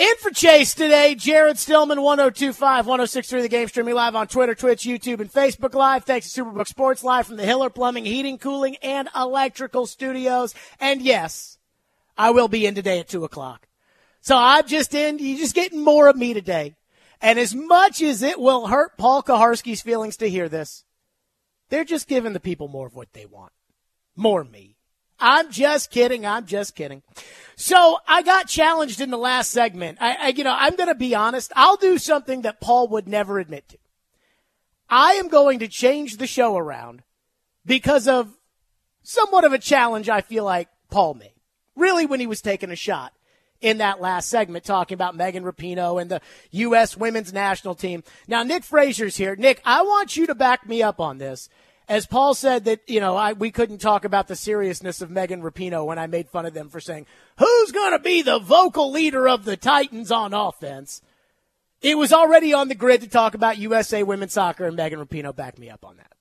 In for Chase today, Jared Stillman, 102.5, 106.3 The Game, streaming live on Twitter, Twitch, YouTube, and Facebook Live. Thanks to Superbook Sports, live from the Hiller Plumbing, Heating, Cooling, and Electrical Studios. And yes, I will be in today at 2 o'clock. So I'm just in. You're just getting more of me today. And as much as it will hurt Paul Kaharski's feelings to hear this, they're just giving the people more of what they want. More me. I'm just kidding. I'm just kidding. So I got challenged in the last segment. I'm going to be honest. I'll do something that Paul would never admit to. I am going to change the show around because of somewhat of a challenge I feel like Paul made. Really, when he was taking a shot in that last segment talking about Megan Rapinoe and the U.S. women's national team. Now, Nick Frazier's here. Nick, I want you to back me up on this. As Paul said that, we couldn't talk about the seriousness of Megan Rapinoe when I made fun of them for saying, who's going to be the vocal leader of the Titans on offense? It was already on the grid to talk about USA women's soccer, and Megan Rapinoe backed me up on that.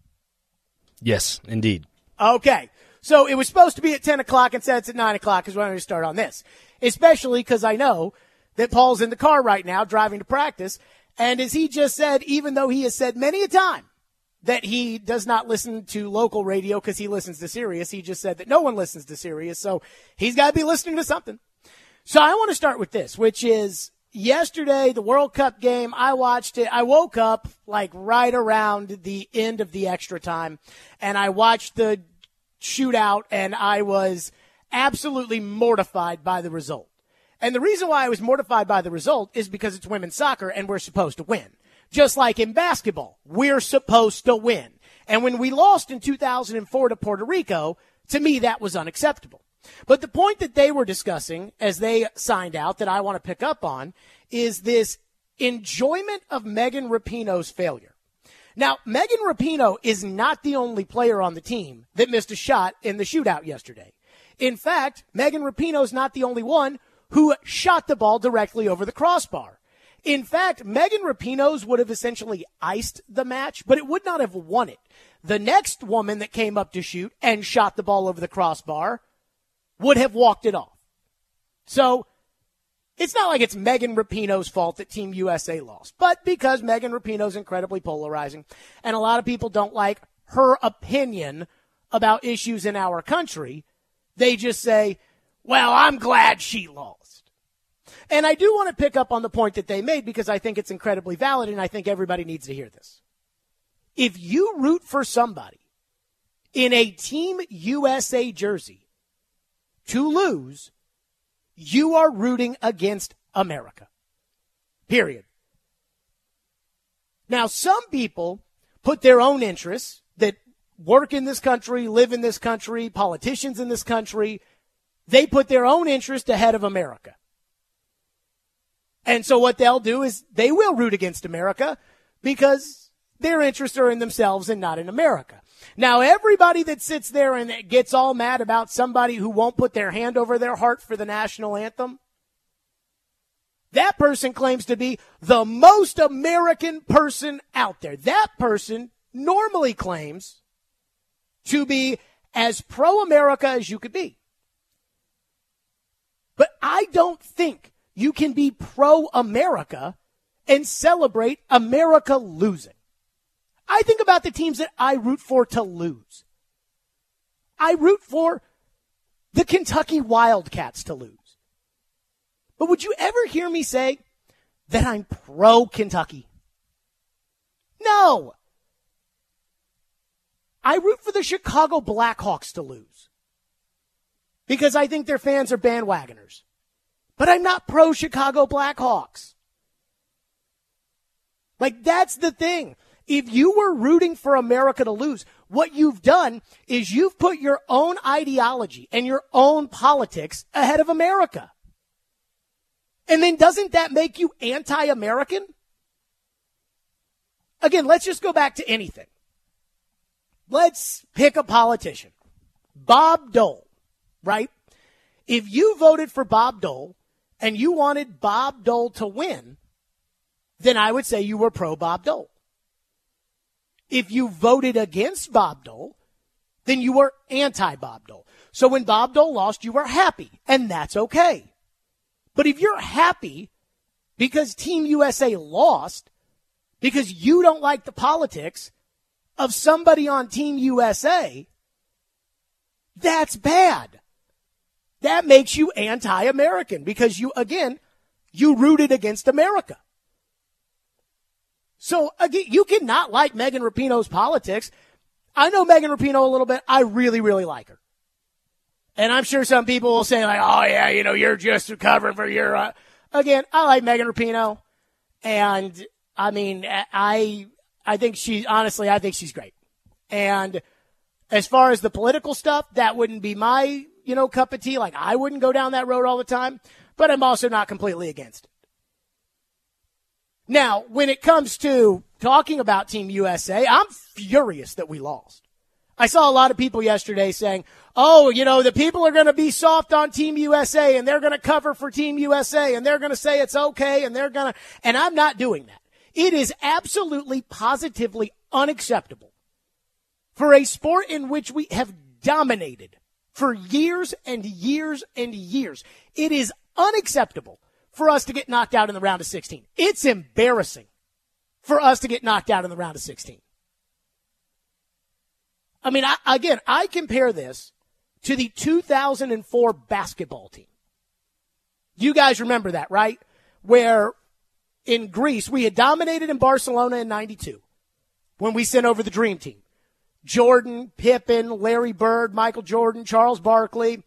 Yes, indeed. Okay. So it was supposed to be at 10 o'clock and said it's at 9 o'clock because we're going to start on this. Especially because I know that Paul's in the car right now driving to practice. And as he just said, even though he has said many a time that he does not listen to local radio because he listens to Sirius. He just said that no one listens to Sirius, so he's got to be listening to something. So I want to start with this, which is yesterday, the World Cup game. I watched it. I woke up like right around the end of the extra time, and I watched the shootout, and I was absolutely mortified by the result. And the reason why I was mortified by the result is because it's women's soccer, and we're supposed to win. Just like in basketball, we're supposed to win. And when we lost in 2004 to Puerto Rico, to me, that was unacceptable. But the point that they were discussing as they signed out that I want to pick up on is this enjoyment of Megan Rapinoe's failure. Now, Megan Rapinoe is not the only player on the team that missed a shot in the shootout yesterday. In fact, Megan Rapinoe is not the only one who shot the ball directly over the crossbar. In fact, Megan Rapinoe's would have essentially iced the match, but it would not have won it. The next woman that came up to shoot and shot the ball over the crossbar would have walked it off. So it's not like it's Megan Rapinoe's fault that Team USA lost, but because Megan Rapinoe's incredibly polarizing and a lot of people don't like her opinion about issues in our country, they just say, well, I'm glad she lost. And I do want to pick up on the point that they made because I think it's incredibly valid and I think everybody needs to hear this. If you root for somebody in a Team USA jersey to lose, you are rooting against America. Period. Now, some people put their own interests that work in this country, live in this country, politicians in this country, they put their own interest ahead of America. And so what they'll do is they will root against America because their interests are in themselves and not in America. Now, everybody that sits there and gets all mad about somebody who won't put their hand over their heart for the national anthem, that person claims to be the most American person out there. That person normally claims to be as pro-America as you could be. But I don't think you can be pro-America and celebrate America losing. I think about the teams that I root for to lose. I root for the Kentucky Wildcats to lose. But would you ever hear me say that I'm pro-Kentucky? No. I root for the Chicago Blackhawks to lose because I think their fans are bandwagoners. But I'm not pro-Chicago Blackhawks. Like, that's the thing. If you were rooting for America to lose, what you've done is you've put your own ideology and your own politics ahead of America. And then doesn't that make you anti-American? Again, let's just go back to anything. Let's pick a politician. Bob Dole, right? If you voted for Bob Dole and you wanted Bob Dole to win, then I would say you were pro-Bob Dole. If you voted against Bob Dole, then you were anti-Bob Dole. So when Bob Dole lost, you were happy, and that's okay. But if you're happy because Team USA lost, because you don't like the politics of somebody on Team USA, that's bad. That makes you anti-American because you rooted against America. So, again, you cannot like Megan Rapinoe's politics. I know Megan Rapinoe a little bit. I really, really like her. And I'm sure some people will say, like, oh, yeah, you're just covering for your... Again, I like Megan Rapinoe. And, I mean, I think I think she's great. And as far as the political stuff, that wouldn't be my, cup of tea. Like, I wouldn't go down that road all the time. But I'm also not completely against it. Now, when it comes to talking about Team USA, I'm furious that we lost. I saw a lot of people yesterday saying, oh, the people are going to be soft on Team USA and they're going to cover for Team USA and they're going to say it's okay and and I'm not doing that. It is absolutely, positively unacceptable for a sport in which we have dominated for years and years and years. It is unacceptable for us to get knocked out in the round of 16. It's embarrassing for us to get knocked out in the round of 16. I mean, I compare this to the 2004 basketball team. You guys remember that, right? Where in Greece, we had dominated in Barcelona in 92 when we sent over the Dream Team. Jordan, Pippen, Larry Bird, Michael Jordan, Charles Barkley,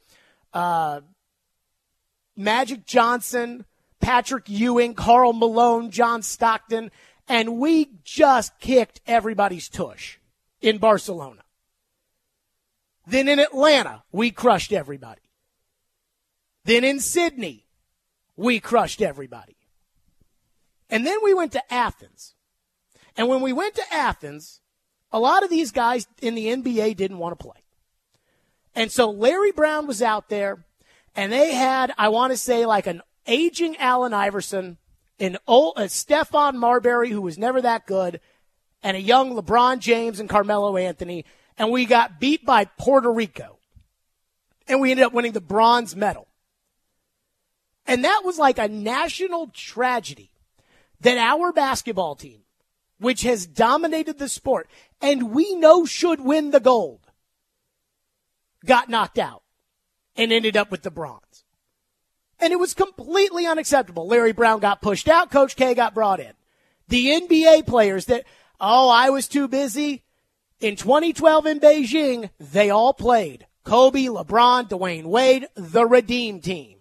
Magic Johnson, Patrick Ewing, Karl Malone, John Stockton, and we just kicked everybody's tush in Barcelona. Then in Atlanta, we crushed everybody. Then in Sydney, we crushed everybody. And then we went to Athens. And when we went to Athens, a lot of these guys in the NBA didn't want to play. And so Larry Brown was out there, and they had, I want to say, like an aging Allen Iverson, a Stephon Marbury, who was never that good, and a young LeBron James and Carmelo Anthony, and we got beat by Puerto Rico. And we ended up winning the bronze medal. And that was like a national tragedy that our basketball team, which has dominated the sport, and we know should win the gold, got knocked out and ended up with the bronze. And it was completely unacceptable. Larry Brown got pushed out. Coach K got brought in. The NBA players that, I was too busy. In 2012 in Beijing, they all played. Kobe, LeBron, Dwayne Wade, the Redeem Team.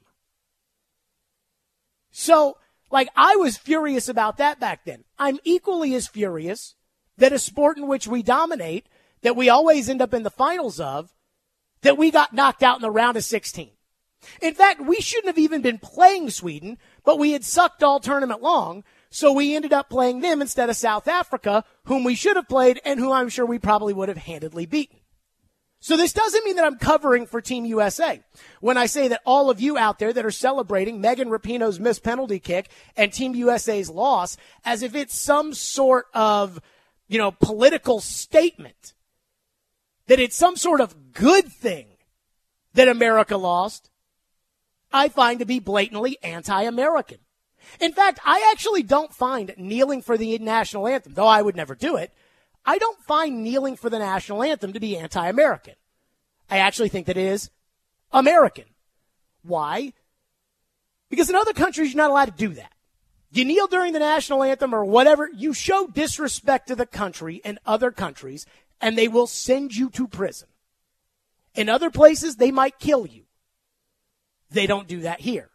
So, I was furious about that back then. I'm equally as furious that a sport in which we dominate, that we always end up in the finals of, that we got knocked out in the round of 16. In fact, we shouldn't have even been playing Sweden, but we had sucked all tournament long, so we ended up playing them instead of South Africa, whom we should have played and who I'm sure we probably would have handedly beaten. So this doesn't mean that I'm covering for Team USA when I say that all of you out there that are celebrating Megan Rapinoe's missed penalty kick and Team USA's loss as if it's some sort of, political statement, that it's some sort of good thing that America lost, I find to be blatantly anti-American. In fact, I actually don't find kneeling for the national anthem, though I would never do it, I don't find kneeling for the national anthem to be anti-American. I actually think that it is American. Why? Because in other countries, you're not allowed to do that. You kneel during the national anthem or whatever, you show disrespect to the country in other countries, and they will send you to prison. In other places, they might kill you. They don't do that here.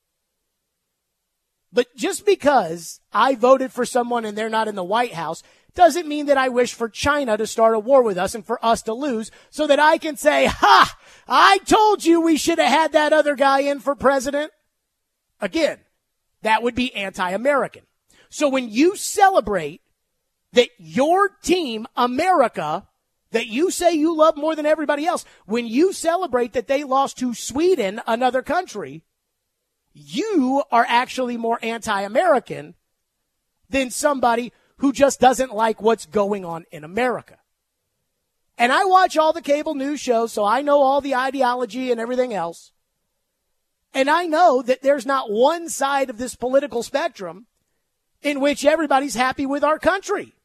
But just because I voted for someone and they're not in the White House doesn't mean that I wish for China to start a war with us and for us to lose so that I can say, ha, I told you we should have had that other guy in for president. Again, that would be anti-American. So when you celebrate that your team, America, that you say you love more than everybody else, when you celebrate that they lost to Sweden, another country, you are actually more anti-American than somebody who just doesn't like what's going on in America. And I watch all the cable news shows, so I know all the ideology and everything else. And I know that there's not one side of this political spectrum in which everybody's happy with our country.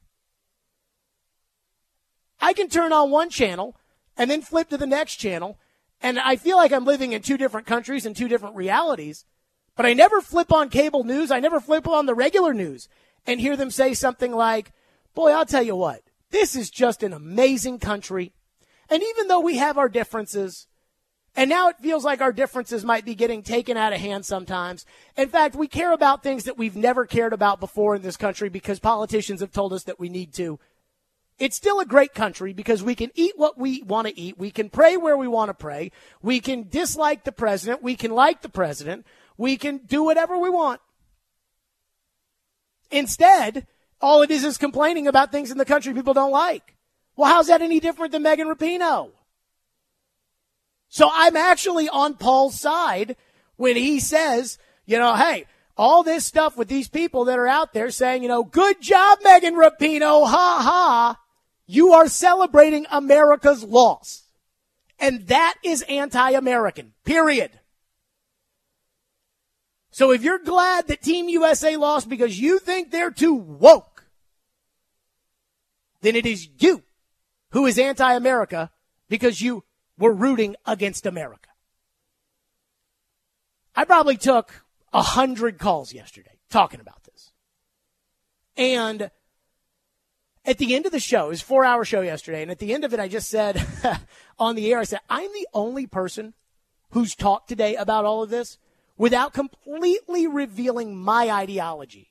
I can turn on one channel and then flip to the next channel, and I feel like I'm living in two different countries and two different realities, but I never flip on cable news. I never flip on the regular news and hear them say something like, boy, I'll tell you what, this is just an amazing country. And even though we have our differences, and now it feels like our differences might be getting taken out of hand sometimes. In fact, we care about things that we've never cared about before in this country because politicians have told us that we need to. It's still a great country because we can eat what we want to eat. We can pray where we want to pray. We can dislike the president. We can like the president. We can do whatever we want. Instead, all it is complaining about things in the country people don't like. Well, how's that any different than Megan Rapinoe? So I'm actually on Paul's side when he says, hey, all this stuff with these people that are out there saying, good job, Megan Rapinoe, ha ha. You are celebrating America's loss. And that is anti-American, period. So if you're glad that Team USA lost because you think they're too woke, then it is you who is anti-America because you were rooting against America. I probably took 100 calls yesterday talking about this. And at the end of the show, it was a 4-hour show yesterday, and at the end of it, I just said on the air, I said, I'm the only person who's talked today about all of this without completely revealing my ideology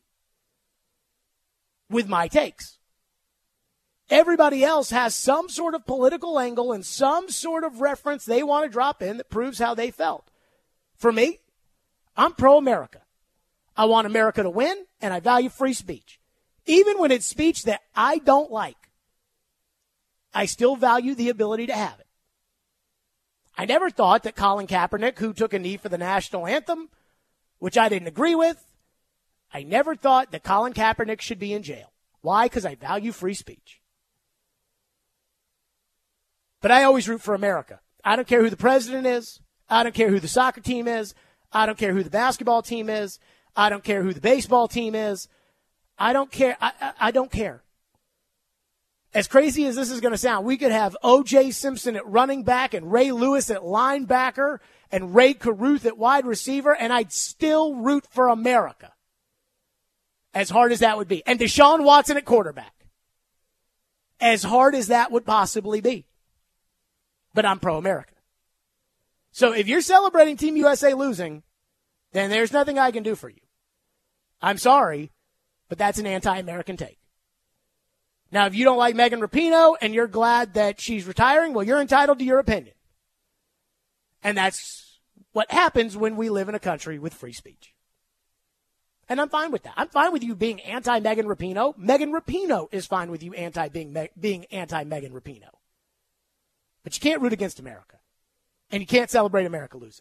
with my takes. Everybody else has some sort of political angle and some sort of reference they want to drop in that proves how they felt. For me, I'm pro-America. I want America to win, and I value free speech. Even when it's speech that I don't like, I still value the ability to have it. I never thought that Colin Kaepernick, who took a knee for the national anthem, which I didn't agree with, I never thought that Colin Kaepernick should be in jail. Why? Because I value free speech. But I always root for America. I don't care who the president is. I don't care who the soccer team is. I don't care who the basketball team is. I don't care who the baseball team is. I don't care. I don't care. As crazy as this is going to sound, we could have O.J. Simpson at running back and Ray Lewis at linebacker and Ray Caruth at wide receiver, and I'd still root for America. As hard as that would be. And Deshaun Watson at quarterback. As hard as that would possibly be. But I'm pro-America. So if you're celebrating Team USA losing, then there's nothing I can do for you. I'm sorry, but that's an anti-American take. Now, if you don't like Megan Rapinoe and you're glad that she's retiring, well, you're entitled to your opinion. And that's what happens when we live in a country with free speech. And I'm fine with that. I'm fine with you being anti-Megan Rapinoe. Megan Rapinoe is fine with you being anti-Megan Rapinoe. But you can't root against America. And you can't celebrate America losing.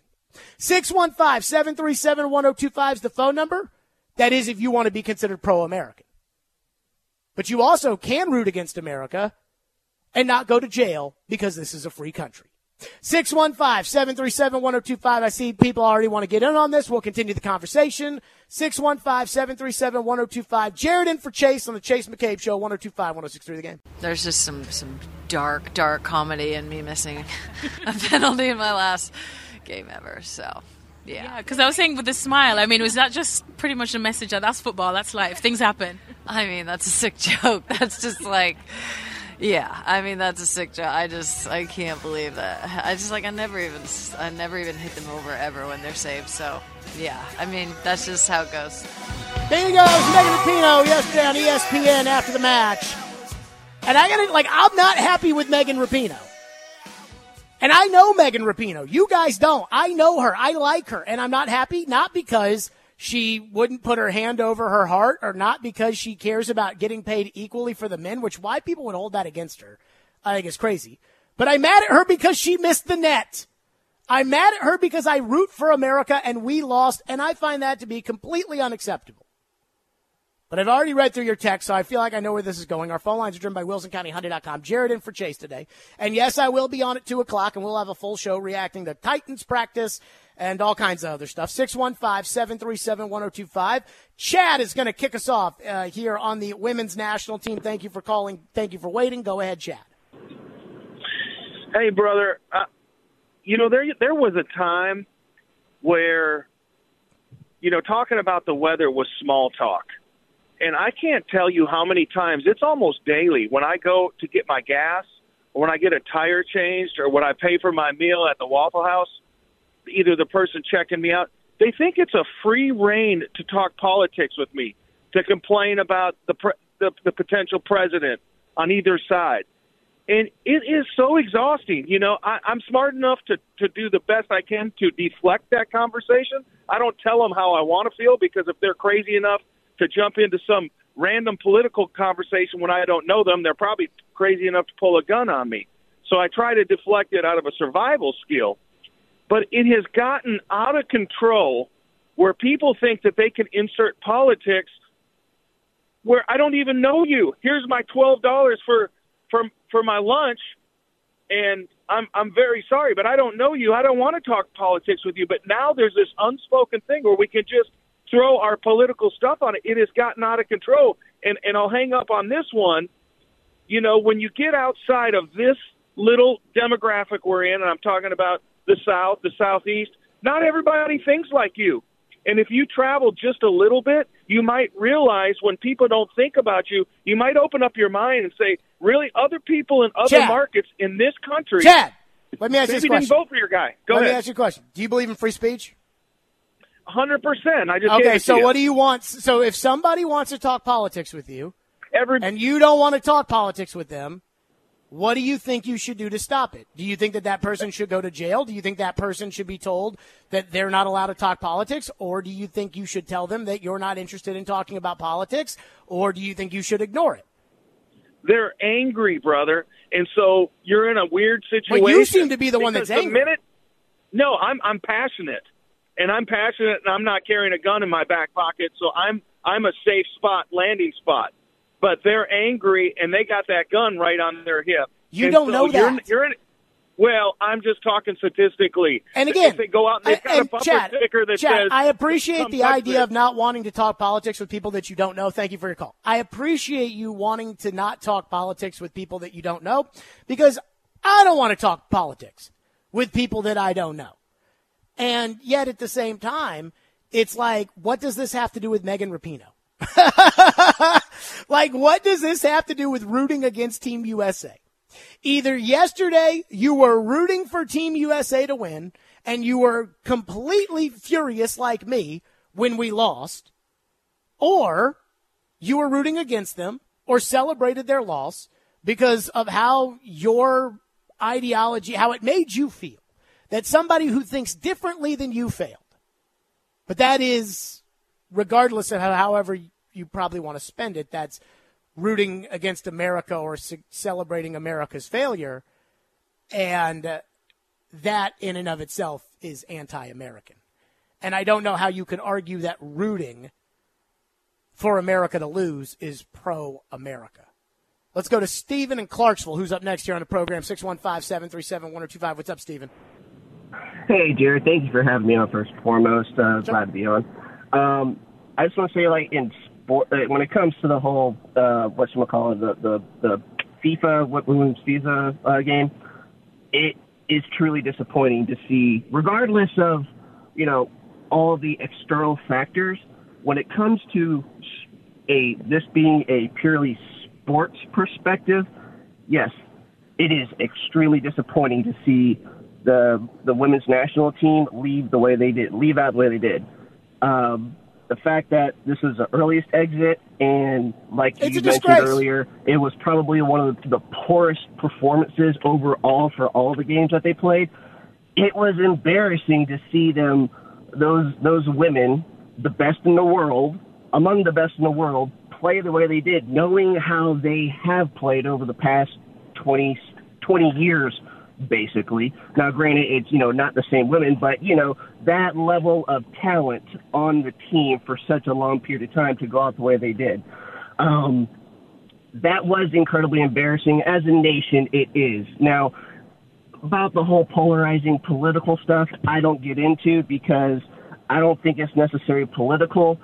615-737-1025 is the phone number. That is if you want to be considered pro-American. But you also can root against America and not go to jail because this is a free country. 615-737-1025. I see people already want to get in on this. We'll continue the conversation. 615-737-1025. Jared in for Chase on the Chase McCabe Show, 102.5-106.3 The Game. There's just some dark comedy in me missing a penalty in my last game ever, so... Yeah, because I was saying with the smile, I mean, was that just pretty much a message that that's football, that's life, things happen? I mean, that's a sick joke. That's just like, yeah, I mean, that's a sick joke. I can't believe that. I never even hit them over ever when they're saved. So, yeah, I mean, that's just how it goes. There you go, Megan Rapinoe yesterday on ESPN after the match. And I'm not happy with Megan Rapinoe. And I know Megan Rapinoe. You guys don't. I know her. I like her. And I'm not happy, not because she wouldn't put her hand over her heart or not because she cares about getting paid equally for the men, which why people would hold that against her, I think is crazy. But I'm mad at her because she missed the net. I'm mad at her because I root for America and we lost, and I find that to be completely unacceptable. But I've already read through your text, so I feel like I know where this is going. Our phone lines are driven by WilsonCountyHyundai.com. Jared in for Chase today. And yes, I will be on at 2 o'clock, and we'll have a full show reacting to Titans practice and all kinds of other stuff. 615-737-1025. Chad is going to kick us off here on the women's national team. Thank you for calling. Thank you for waiting. Go ahead, Chad. Hey, brother. There was a time where, talking about the weather was small talk. And I can't tell you how many times, it's almost daily, when I go to get my gas or when I get a tire changed or when I pay for my meal at the Waffle House, either the person checking me out, they think it's a free rein to talk politics with me, to complain about the potential president on either side. And it is so exhausting. I'm smart enough to do the best I can to deflect that conversation. I don't tell them how I want to feel, because if they're crazy enough to jump into some random political conversation when I don't know them, they're probably crazy enough to pull a gun on me. So I try to deflect it out of a survival skill. But it has gotten out of control where people think that they can insert politics where I don't even know you. Here's my $12 for my lunch, and I'm very sorry, but I don't know you. I don't want to talk politics with you. But now there's this unspoken thing where we can just throw our political stuff on it. It has gotten out of control. And I'll hang up on this one. When you get outside of this little demographic we're in, and I'm talking about the South, the Southeast, not everybody thinks like you. And if you travel just a little bit, you might realize when people don't think about you, you might open up your mind and say, really, other people in other markets in this country. Chad, let me ask you this question. Maybe didn't vote for your guy. Go ahead. Let me ask you a question. Do you believe in free speech? 100%. I just okay. So what do you want? So if somebody wants to talk politics with you, and you don't want to talk politics with them, what do you think you should do to stop it? Do you think that person should go to jail? Do you think that person should be told that they're not allowed to talk politics? Or do you think you should tell them that you're not interested in talking about politics? Or do you think you should ignore it? They're angry, brother. And so you're in a weird situation. Well, you seem to be the one that's angry. No, I'm passionate. And I'm passionate, and I'm not carrying a gun in my back pocket, so I'm a safe landing spot. But they're angry, and they got that gun right on their hip. You don't know that. Well, I'm just talking statistically. And again, if they go out and they've got a bumper sticker that says, I appreciate the idea of not wanting to talk politics with people that you don't know. Thank you for your call. I appreciate you wanting to not talk politics with people that you don't know, because I don't want to talk politics with people that I don't know. And yet at the same time, it's like, what does this have to do with Megan Rapinoe? Like, what does this have to do with rooting against Team USA? Either yesterday you were rooting for Team USA to win and you were completely furious like me when we lost, or you were rooting against them or celebrated their loss because of how your ideology, how it made you feel. That somebody who thinks differently than you failed. But that is, regardless of however you probably want to spend it, that's rooting against America or celebrating America's failure. And that in and of itself is anti-American. And I don't know how you can argue that rooting for America to lose is pro-America. Let's go to Stephen in Clarksville, who's up next here on the program, 615-737-1025. What's up, Stephen? Hey, Jared. Thank you for having me on first and foremost. Glad to be on. I just want to say, like, in sport, when it comes to the whole, the FIFA, women's FIFA game, it is truly disappointing to see, regardless of, all the external factors, when it comes to this being a purely sports perspective, yes, it is extremely disappointing to see the women's national team leave out the way they did. The fact that this was the earliest exit, and like you mentioned earlier, it was probably one of the poorest performances overall for all the games that they played. It was embarrassing to see them, those women, the best in the world, among the best in the world, play the way they did, knowing how they have played over the past 20 years, basically. Now, granted, it's, not the same women, but, that level of talent on the team for such a long period of time to go out the way they did. That was incredibly embarrassing. As a nation, it is. Now, about the whole polarizing political stuff, I don't get into because I don't think it's necessarily political.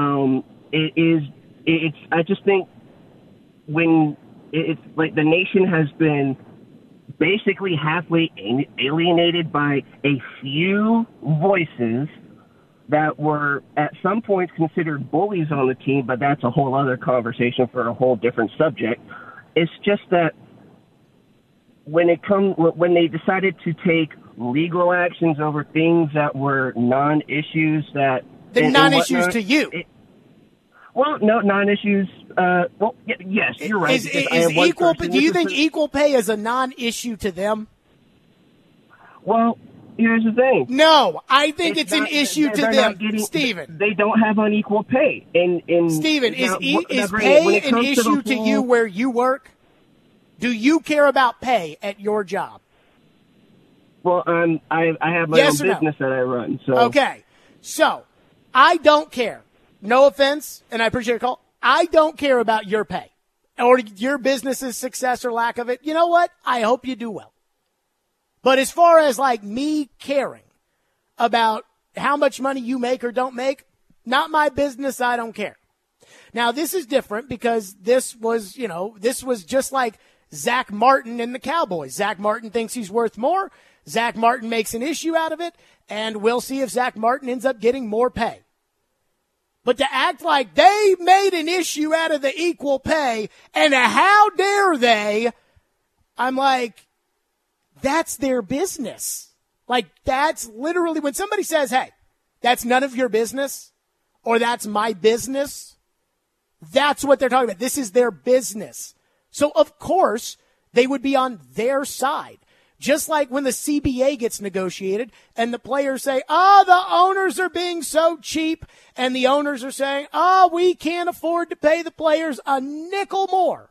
I just think when it's like the nation has been basically halfway alienated by a few voices that were at some points considered bullies on the team, but that's a whole other conversation for a whole different subject. It's just that when they decided to take legal actions over things that were non-issues they're non-issues to you. No, non-issues. Yes, you're right. Do you think equal pay is a non-issue to them? Well, here's the thing. No, I think it's an issue to them, Steven. They don't have unequal pay. Steven, is pay an issue to you where you work? Do you care about pay at your job? Well, I have my own business that I run. So okay, so I don't care. No offense, and I appreciate your call. I don't care about your pay or your business's success or lack of it. You know what? I hope you do well. But as far as like me caring about how much money you make or don't make, not my business. I don't care. Now, this is different because this was just like Zach Martin and the Cowboys. Zach Martin thinks he's worth more. Zach Martin makes an issue out of it, and we'll see if Zach Martin ends up getting more pay. But to act like they made an issue out of the equal pay, and how dare they, I'm like, that's their business. Like, that's literally, when somebody says, hey, that's none of your business, or that's my business, that's what they're talking about. This is their business. So, of course, they would be on their side. Just like when the CBA gets negotiated and the players say, the owners are being so cheap, and the owners are saying, we can't afford to pay the players a nickel more.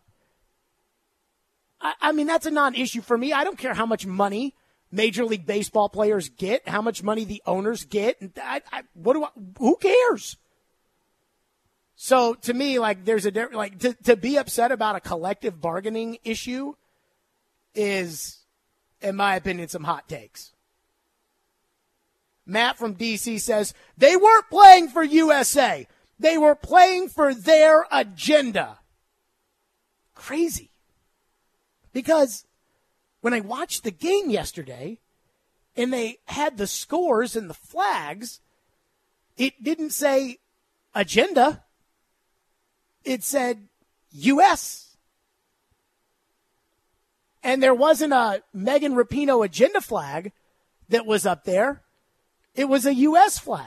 I mean, that's a non-issue for me. I don't care how much money Major League Baseball players get, how much money the owners get. Who cares? So to me, like, there's to be upset about a collective bargaining issue is, in my opinion, some hot takes. Matt from D.C. says, they weren't playing for USA. They were playing for their agenda. Crazy. Because when I watched the game yesterday and they had the scores and the flags, it didn't say agenda. It said U.S. And there wasn't a Megan Rapinoe agenda flag that was up there. It was a U.S. flag.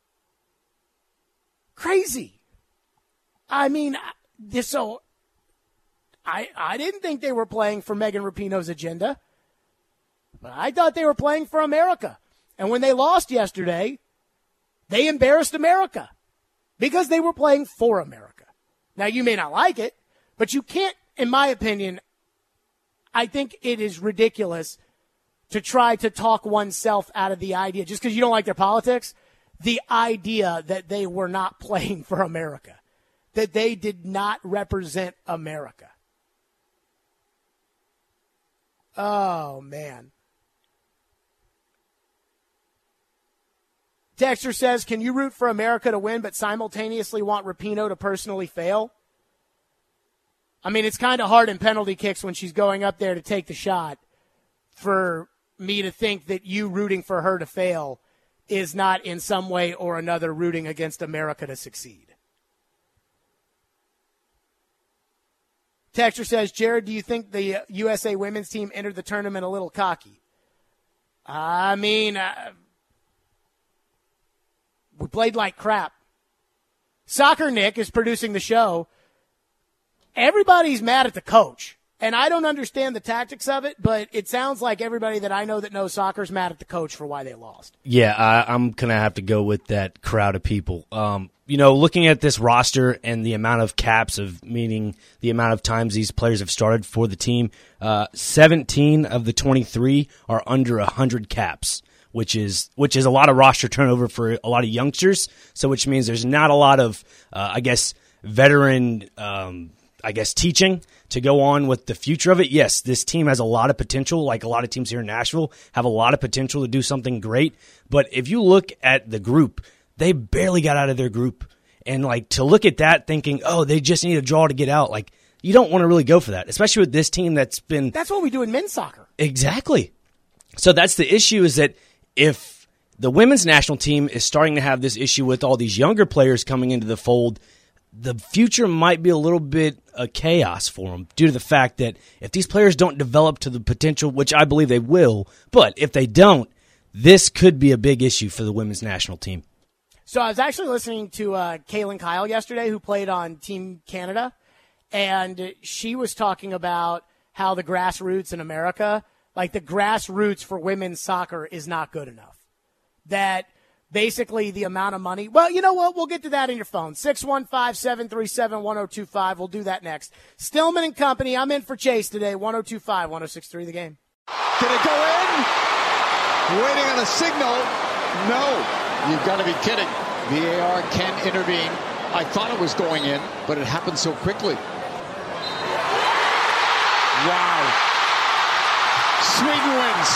Crazy. I mean, so I didn't think they were playing for Megan Rapinoe's agenda. But I thought they were playing for America. And when they lost yesterday, they embarrassed America because they were playing for America. Now, you may not like it, but you can't, in my opinion, I think it is ridiculous to try to talk oneself out of the idea, just because you don't like their politics, the idea that they were not playing for America, that they did not represent America. Oh, man. Texter says, can you root for America to win but simultaneously want Rapinoe to personally fail? I mean, it's kind of hard in penalty kicks when she's going up there to take the shot for me to think that you rooting for her to fail is not in some way or another rooting against America to succeed. Texter says, Jared, do you think the USA women's team entered the tournament a little cocky? I mean, we played like crap. Soccer Nick is producing the show. Everybody's mad at the coach. And I don't understand the tactics of it, but it sounds like everybody that I know that knows soccer is mad at the coach for why they lost. Yeah, I'm going to have to go with that crowd of people. Looking at this roster and the amount of caps, meaning the amount of times these players have started for the team, 17 of the 23 are under 100 caps, which is a lot of roster turnover for a lot of youngsters. So which means there's not a lot of, veteran I guess, teaching to go on with the future of it. Yes, this team has a lot of potential, like a lot of teams here in Nashville have a lot of potential to do something great. But if you look at the group, they barely got out of their group. And, like, to look at that thinking, oh, they just need a draw to get out, like, you don't want to really go for that, especially with this team that's been... That's what we do in men's soccer. Exactly. So that's the issue, is that if the women's national team is starting to have this issue with all these younger players coming into the fold, the future might be a little bit of chaos for them due to the fact that if these players don't develop to the potential, which I believe they will, but if they don't, this could be a big issue for the women's national team. So I was actually listening to Kaylin Kyle yesterday, who played on Team Canada, and she was talking about how the grassroots in America, like the grassroots for women's soccer is not good enough. That basically the amount of money. Well, you know what? We'll get to that in your phone. 615-737-1025. We'll do that next. Stillman and Company. I'm in for Chase today. 1025-1063 The Game. Did it go in? Waiting on a signal. No. You've got to be kidding. VAR can intervene. I thought it was going in, but it happened so quickly. Wow. Sweden wins.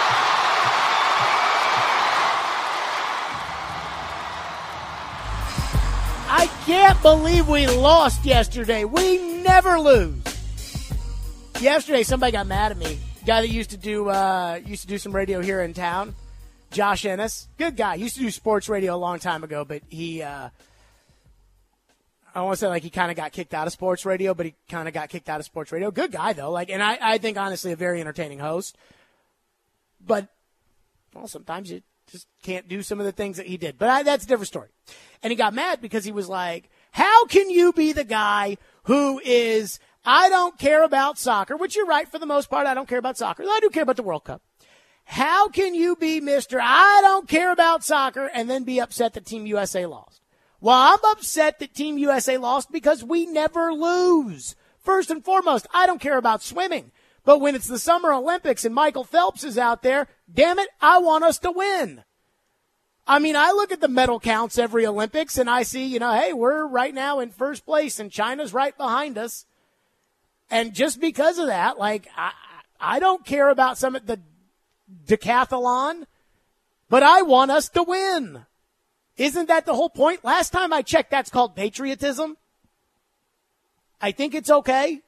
I can't believe we lost yesterday. We never lose. Yesterday, somebody got mad at me. Guy that used to do some radio here in town, Josh Ennis. Good guy. Used to do sports radio a long time ago, but he, I don't want to say like he kind of got kicked out of sports radio, but he kind of got kicked out of sports radio. Good guy, though. Like, and I think, honestly, a very entertaining host. But, well, sometimes you just can't do some of the things that he did. But that's a different story. And he got mad because he was like, how can you be the guy who is, I don't care about soccer, which you're right for the most part. I don't care about soccer. I do care about the World Cup. How can you be Mr. I don't care about soccer and then be upset that Team USA lost? Well, I'm upset that Team USA lost because we never lose. First and foremost, I don't care about swimming. But when it's the Summer Olympics and Michael Phelps is out there, damn it, I want us to win. I mean, I look at the medal counts every Olympics and I see, hey, we're right now in first place and China's right behind us. And just because of that, like, I don't care about some of the decathlon, but I want us to win. Isn't that the whole point? Last time I checked, that's called patriotism. I think it's okay.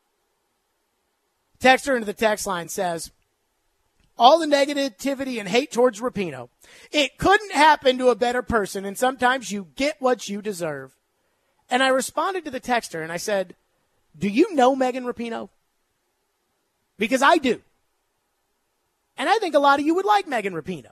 Texter into the text line says, all the negativity and hate towards Rapinoe. It couldn't happen to a better person, and sometimes you get what you deserve. And I responded to the texter, and I said, do you know Megan Rapinoe? Because I do. And I think a lot of you would like Megan Rapinoe.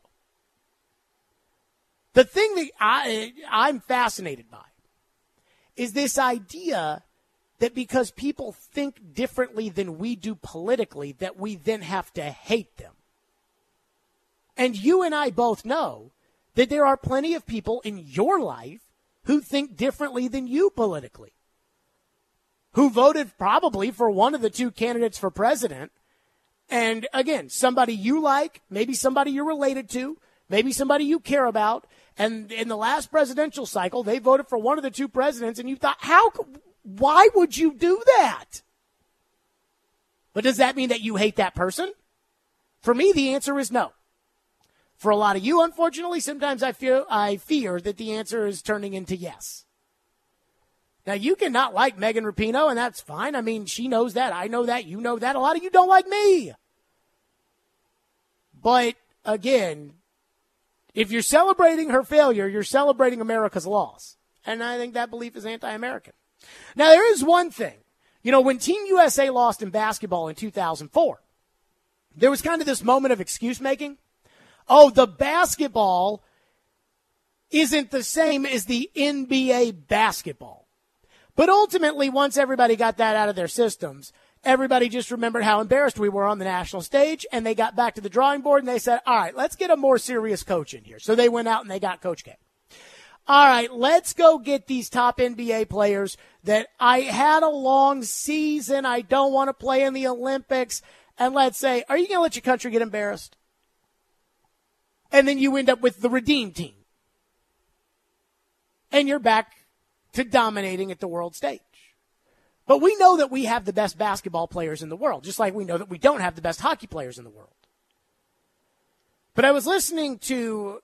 The thing that I'm fascinated by is this idea that because people think differently than we do politically, that we then have to hate them. And you and I both know that there are plenty of people in your life who think differently than you politically, who voted probably for one of the two candidates for president. And again, somebody you like, maybe somebody you're related to, maybe somebody you care about. And in the last presidential cycle, they voted for one of the two presidents, and you thought, why would you do that? But does that mean that you hate that person? For me, the answer is no. For a lot of you, unfortunately, sometimes I fear that the answer is turning into yes. Now, you cannot like Megan Rapinoe, and that's fine. I mean, she knows that. I know that. You know that. A lot of you don't like me. But, again, if you're celebrating her failure, you're celebrating America's loss. And I think that belief is anti-American. Now, there is one thing. When Team USA lost in basketball in 2004, there was kind of this moment of excuse making. Oh, the basketball isn't the same as the NBA basketball. But ultimately, once everybody got that out of their systems, everybody just remembered how embarrassed we were on the national stage, and they got back to the drawing board, and they said, all right, let's get a more serious coach in here. So they went out and they got Coach K. All right, let's go get these top NBA players that I had a long season, I don't want to play in the Olympics, and let's say, are you going to let your country get embarrassed? And then you end up with the Redeem team. And you're back to dominating at the world stage. But we know that we have the best basketball players in the world, just like we know that we don't have the best hockey players in the world. But I was listening to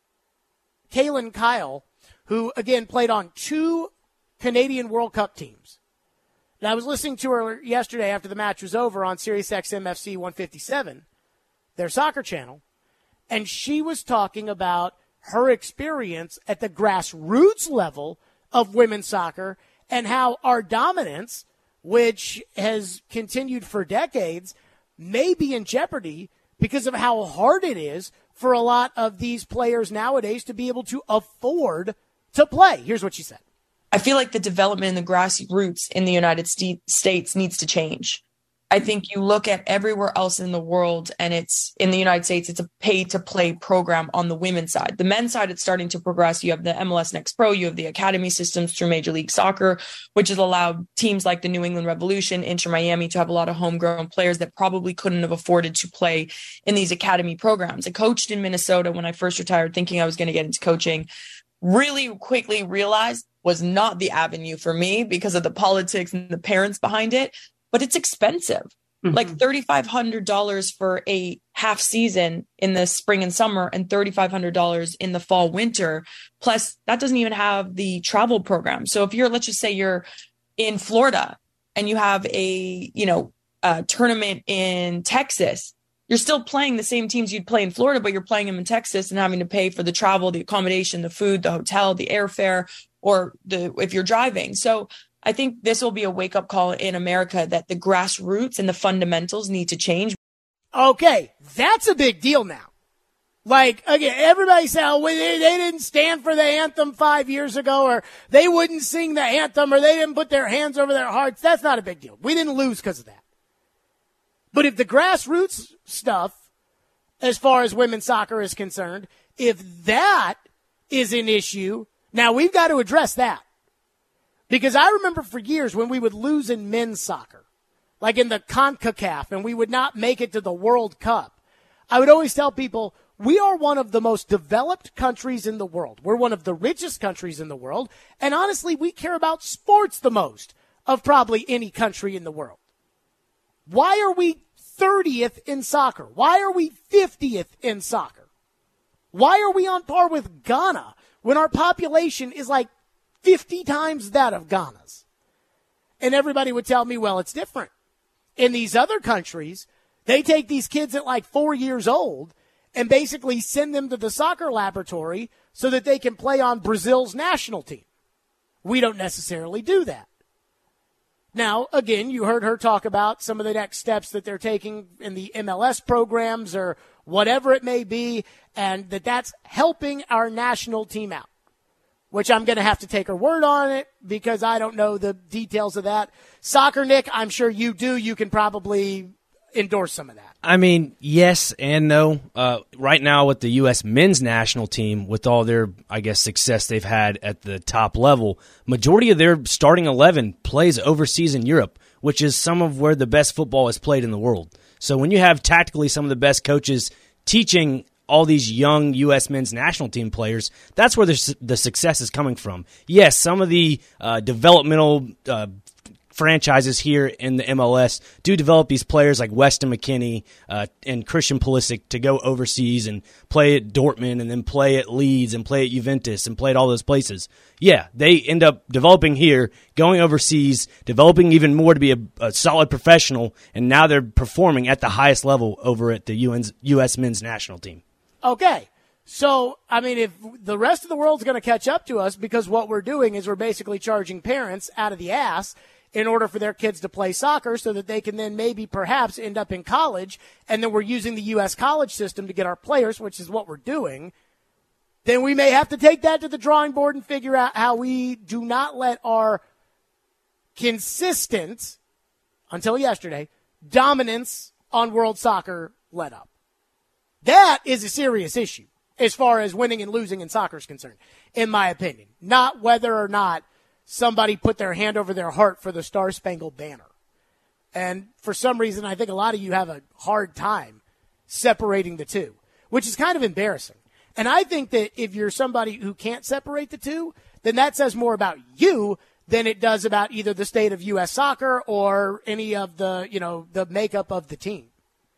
Kalen Kyle, who, again, played on 2 Canadian World Cup teams. And I was listening to her yesterday after the match was over on SiriusXM FC 157, their soccer channel, and she was talking about her experience at the grassroots level of women's soccer and how our dominance, which has continued for decades, may be in jeopardy because of how hard it is for a lot of these players nowadays to be able to afford to play. Here's what she said. I feel like the development in the grassroots in the United States needs to change. I think you look at everywhere else in the world, and it's in the United States, it's a pay-to-play program on the women's side. The men's side, it's starting to progress. You have the MLS Next Pro, you have the academy systems through Major League Soccer, which has allowed teams like the New England Revolution, Inter Miami, to have a lot of homegrown players that probably couldn't have afforded to play in these academy programs. I coached in Minnesota when I first retired, thinking I was going to get into coaching. Really quickly realized was not the avenue for me because of the politics and the parents behind it. But it's expensive, like $3,500 for a half season in the spring and summer and $3,500 in the fall, winter. Plus that doesn't even have the travel program. So if let's just say you're in Florida and you have a tournament in Texas, you're still playing the same teams you'd play in Florida, but you're playing them in Texas and having to pay for the travel, the accommodation, the food, the hotel, the airfare, or if you're driving. So I think this will be a wake-up call in America that the grassroots and the fundamentals need to change. Okay, that's a big deal now. Like, again, everybody said, oh, they didn't stand for the anthem 5 years ago, or they wouldn't sing the anthem, or they didn't put their hands over their hearts. That's not a big deal. We didn't lose because of that. But if the grassroots stuff, as far as women's soccer is concerned, if that is an issue, now we've got to address that. Because I remember for years when we would lose in men's soccer, like in the CONCACAF, and we would not make it to the World Cup, I would always tell people, we are one of the most developed countries in the world. We're one of the richest countries in the world. And honestly, we care about sports the most of probably any country in the world. Why are we 30th in soccer? Why are we 50th in soccer? Why are we on par with Ghana when our population is like 50 times that of Ghana's? And everybody would tell me, well, it's different. In these other countries, they take these kids at like 4 years old and basically send them to the soccer laboratory so that they can play on Brazil's national team. We don't necessarily do that. Now, again, you heard her talk about some of the next steps that they're taking in the MLS programs or whatever it may be, and that's helping our national team out, which I'm going to have to take her word on it because I don't know the details of that. Soccer, Nick, I'm sure you do. You can probably endorse some of that. I mean, yes and no. Right now with the U.S. men's national team, with all their, I guess, success they've had at the top level, majority of their starting 11 plays overseas in Europe, which is some of where the best football is played in the world. So when you have tactically some of the best coaches teaching all these young U.S. men's national team players, that's where the success is coming from. Yes, some of the developmental franchises here in the MLS do develop these players like Weston McKennie and Christian Pulisic to go overseas and play at Dortmund and then play at Leeds and play at Juventus and play at all those places. Yeah, they end up developing here, going overseas, developing even more to be a solid professional, and now they're performing at the highest level over at the U.S. men's national team. Okay. So, I mean, if the rest of the world's going to catch up to us because what we're doing is we're basically charging parents out of the ass in order for their kids to play soccer so that they can then maybe perhaps end up in college, and then we're using the U.S. college system to get our players, which is what we're doing, then we may have to take that to the drawing board and figure out how we do not let our consistent, until yesterday, dominance on world soccer let up. That is a serious issue as far as winning and losing in soccer is concerned, in my opinion. Not whether or not somebody put their hand over their heart for the Star-Spangled Banner. And for some reason, I think a lot of you have a hard time separating the two, which is kind of embarrassing. And I think that if you're somebody who can't separate the two, then that says more about you than it does about either the state of U.S. soccer or any of the, the makeup of the team.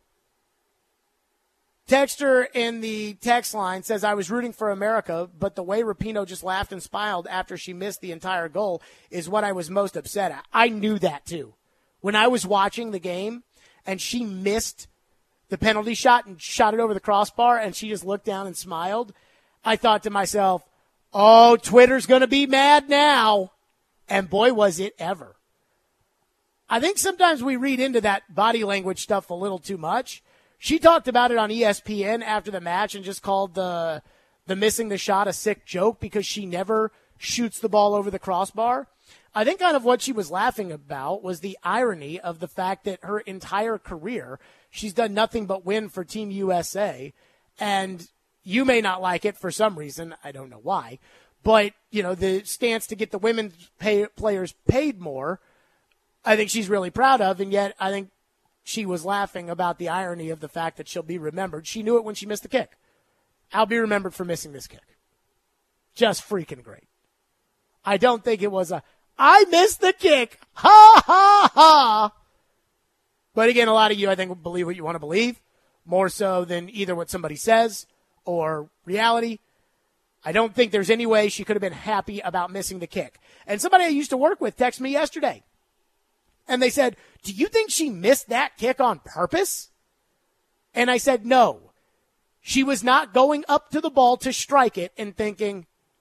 Texter in the text line says, I was rooting for America, but the way Rapinoe just laughed and smiled after she missed the entire goal is what I was most upset at. I knew that too. When I was watching the game and she missed the penalty shot and shot it over the crossbar and she just looked down and smiled, I thought to myself, oh, Twitter's going to be mad now. And boy, was it ever. I think sometimes we read into that body language stuff a little too much. She talked about it on ESPN after the match and just called the missing the shot a sick joke because she never shoots the ball over the crossbar. I think kind of what she was laughing about was the irony of the fact that her entire career, she's done nothing but win for Team USA. And you may not like it for some reason. I don't know why. But, the stance to get the women's players paid more, I think she's really proud of. And yet I think she was laughing about the irony of the fact that she'll be remembered. She knew it when she missed the kick. I'll be remembered for missing this kick. Just freaking great. I don't think it was I missed the kick. Ha, ha, ha. But again, a lot of you, I think, will believe what you want to believe, more so than either what somebody says or reality. I don't think there's any way she could have been happy about missing the kick. And somebody I used to work with texted me yesterday. And they said, do you think she missed that kick on purpose? And I said, no. She was not going up to the ball to strike it and thinking,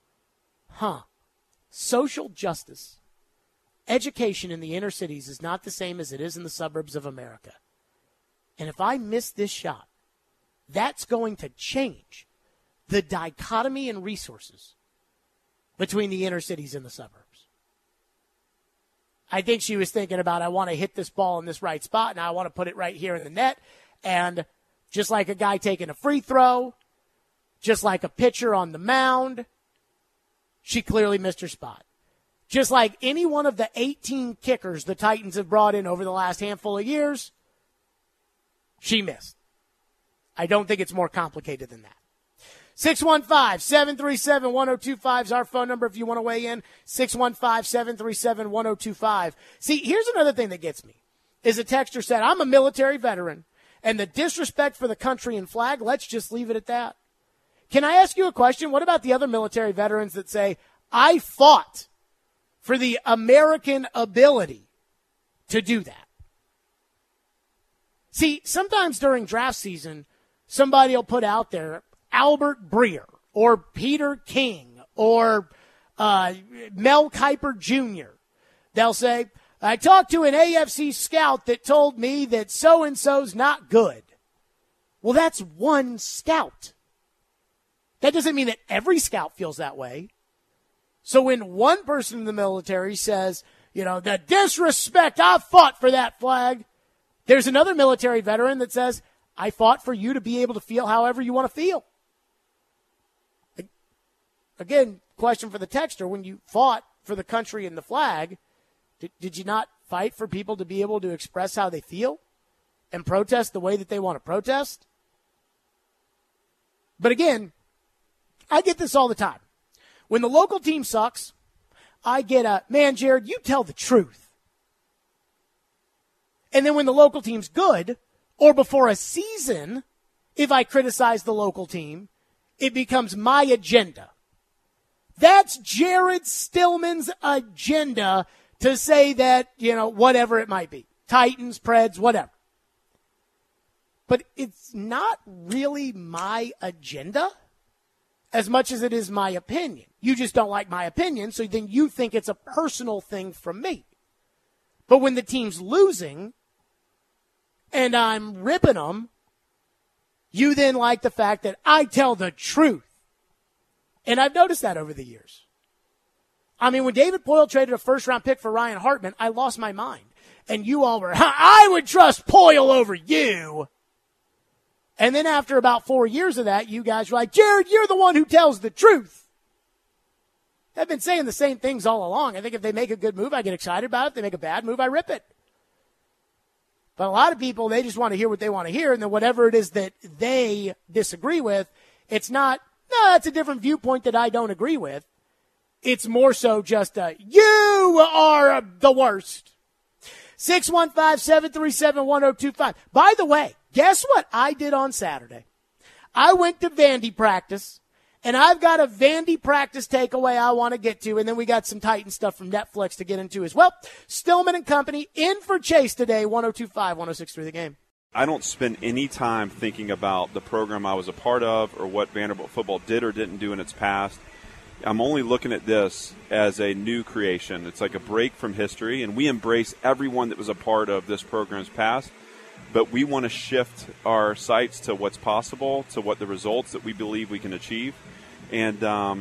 social justice, education in the inner cities is not the same as it is in the suburbs of America. And if I miss this shot, that's going to change the dichotomy in resources between the inner cities and the suburbs. I think she was thinking about, I want to hit this ball in this right spot, and I want to put it right here in the net. And just like a guy taking a free throw, just like a pitcher on the mound, she clearly missed her spot. Just like any one of the 18 kickers the Titans have brought in over the last handful of years, she missed. I don't think it's more complicated than that. 615-737-1025 is our phone number if you want to weigh in. 615-737-1025. See, here's another thing that gets me. Is a texter said, I'm a military veteran, and the disrespect for the country and flag, let's just leave it at that. Can I ask you a question? What about the other military veterans that say, I fought for the American ability to do that? See, sometimes during draft season, somebody will put out there Albert Breer or Peter King or Mel Kiper Jr. They'll say, I talked to an AFC scout that told me that so-and-so's not good. Well, that's one scout. That doesn't mean that every scout feels that way. So when one person in the military says, the disrespect, I fought for that flag, there's another military veteran that says, I fought for you to be able to feel however you want to feel. Again, question for the texter, when you fought for the country and the flag, did you not fight for people to be able to express how they feel and protest the way that they want to protest? But again, I get this all the time. When the local team sucks, I get man, Jared, you tell the truth. And then when the local team's good, or before a season, if I criticize the local team, it becomes my agenda. That's Jared Stillman's agenda to say that, whatever it might be. Titans, Preds, whatever. But it's not really my agenda as much as it is my opinion. You just don't like my opinion, so then you think it's a personal thing from me. But when the team's losing and I'm ripping them, you then like the fact that I tell the truth. And I've noticed that over the years. I mean, when David Poile traded a first-round pick for Ryan Hartman, I lost my mind. And you all were, I would trust Poile over you. And then after about 4 years of that, you guys were like, Jared, you're the one who tells the truth. I've been saying the same things all along. I think if they make a good move, I get excited about it. If they make a bad move, I rip it. But a lot of people, they just want to hear what they want to hear. And then whatever it is that they disagree with, it's not, no, that's a different viewpoint that I don't agree with. It's more so just, you You are the worst. 615-737-1025. By the way, guess what I did on Saturday? I went to Vandy practice, and I've got a Vandy practice takeaway I want to get to, and then we got some Titan stuff from Netflix to get into as well. Stillman and Company in for Chase today, 102.5, 106.3 The Game. I don't spend any time thinking about the program I was a part of or what Vanderbilt football did or didn't do in its past. I'm only looking at this as a new creation. It's like a break from history, and we embrace everyone that was a part of this program's past. But we want to shift our sights to what's possible, to what the results that we believe we can achieve. And,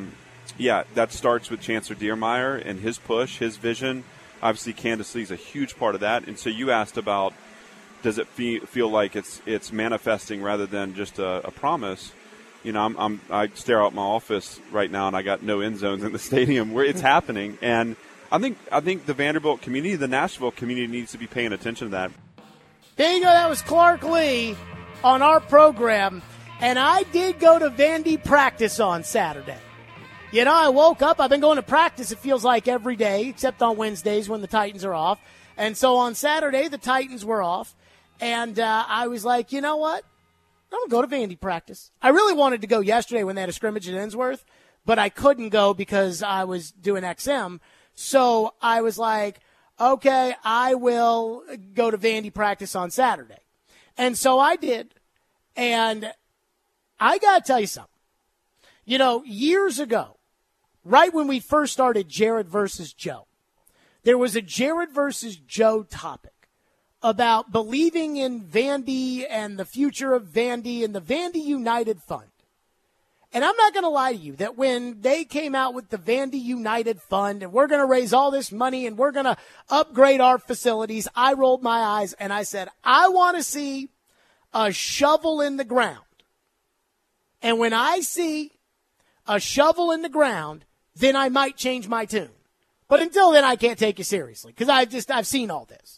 that starts with Chancellor Diermeyer and his push, his vision. Obviously, Candace Lee is a huge part of that. And so you asked about, does it feel like it's manifesting rather than just a promise? You know, I stare out my office right now, and I got no end zones in the stadium where it's happening. And I think the Vanderbilt community, the Nashville community, needs to be paying attention to that. There you go. That was Clark Lee on our program. And I did go to Vandy practice on Saturday. You know, I woke up. I've been going to practice, it feels like, every day, except on Wednesdays when the Titans are off. And so on Saturday, the Titans were off. And I was like, you know what? I'm going to go to Vandy practice. I really wanted to go yesterday when they had a scrimmage at Ensworth, but I couldn't go because I was doing XM. So I was like, okay, I will go to Vandy practice on Saturday. And so I did. And I got to tell you something. You know, years ago, right when we first started Jared versus Joe, there was a Jared versus Joe topic about believing in Vandy and the future of Vandy and the Vandy United Fund. And I'm not going to lie to you that when they came out with the Vandy United Fund and we're going to raise all this money and we're going to upgrade our facilities, I rolled my eyes and I said, I want to see a shovel in the ground. And when I see a shovel in the ground, then I might change my tune. But until then, I can't take you seriously because I've seen all this.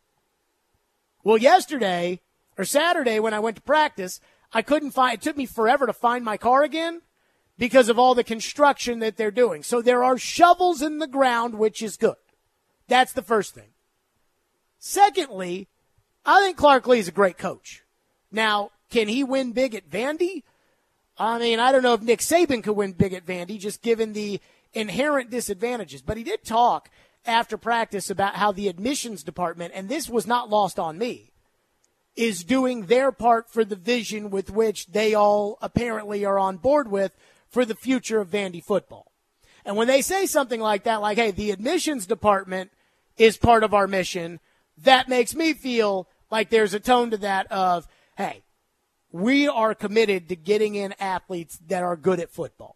Well, yesterday or Saturday when I went to practice, I couldn't find, it took me forever to find my car again because of all the construction that they're doing. So there are shovels in the ground, which is good. That's the first thing. Secondly, I think Clark Lee is a great coach. Now, can he win big at Vandy? I mean, I don't know if Nick Saban could win big at Vandy, just given the inherent disadvantages. But he did talk after practice about how the admissions department, and this was not lost on me, is doing their part for the vision with which they all apparently are on board with for the future of Vandy football. And when they say something like that, like, hey, the admissions department is part of our mission, that makes me feel like there's a tone to that of, hey, we are committed to getting in athletes that are good at football.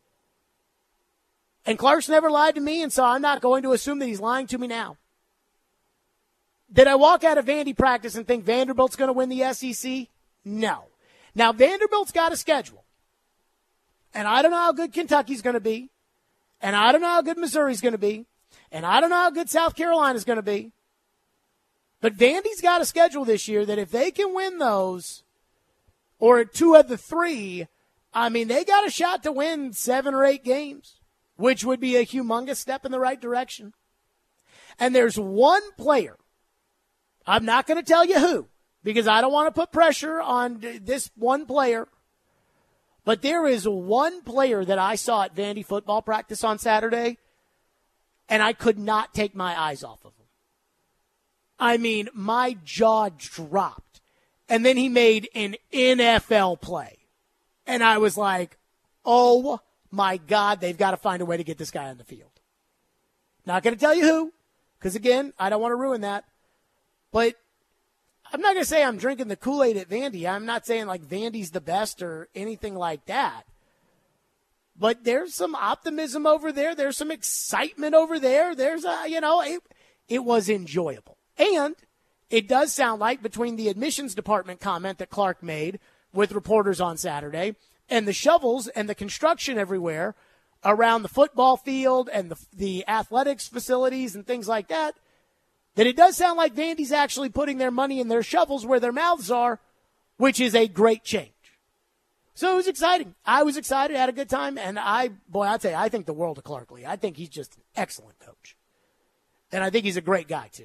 And Clark's never lied to me, and so I'm not going to assume that he's lying to me now. Did I walk out of Vandy practice and think Vanderbilt's going to win the SEC? No. Now, Vanderbilt's got a schedule. And I don't know how good Kentucky's going to be. And I don't know how good Missouri's going to be. And I don't know how good South Carolina's going to be. But Vandy's got a schedule this year that if they can win those, or two of the three, I mean, they got a shot to win 7 or 8 games, which would be a humongous step in the right direction. And there's one player, I'm not going to tell you who, because I don't want to put pressure on this one player, but there is one player that I saw at Vandy football practice on Saturday, and I could not take my eyes off of him. I mean, my jaw dropped. And then he made an NFL play. And I was like, oh, my God, they've got to find a way to get this guy on the field. Not going to tell you who, because, again, I don't want to ruin that. But I'm not going to say I'm drinking the Kool-Aid at Vandy. I'm not saying, like, Vandy's the best or anything like that. But there's some optimism over there. There's some excitement over there. There's, it was enjoyable. And it does sound like between the admissions department comment that Clark made with reporters on Saturday and the shovels and the construction everywhere around the football field and the athletics facilities and things like that, that it does sound like Vandy's actually putting their money in their shovels where their mouths are, which is a great change. So it was exciting. I was excited, had a good time, and I'll tell you, I think the world of Clark Lee. I think he's just an excellent coach. And I think he's a great guy, too.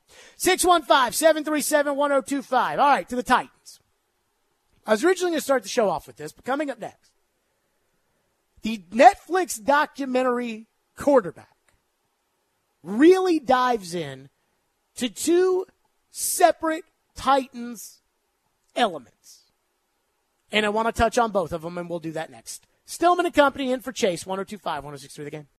615-737-1025. All right, to the Titans. I was originally going to start the show off with this, but coming up next, the Netflix documentary Quarterback really dives in to two separate Titans elements. And I want to touch on both of them, and we'll do that next. Stillman and Company in for Chase, 102.5, 106.3 The Game.